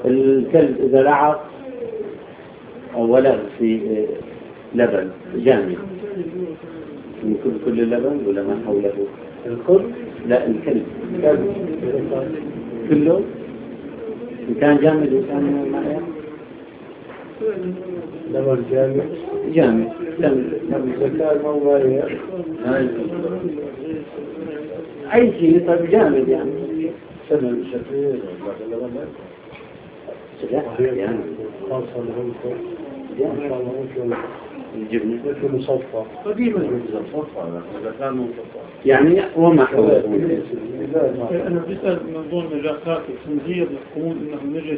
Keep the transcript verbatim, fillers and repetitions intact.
الكلب إذا لعب أو ولغ في لبن جامد يمكن كل اللبن ولا ما حوله؟ الكل؟ لا الكلب كله إن كان جامد وكان معي لبن جامد جامد الزكاة موضوعية أي شيء طيب جامد يعني سنة شكلين يعني خاصة لهم إن شاء الله ممكن الجبنة ممكن مصفى قديما مصفى إذا كان مصفى يعني وما حوله أنا بسأل منظور نجاحات الخنزير يقولون إنه نجس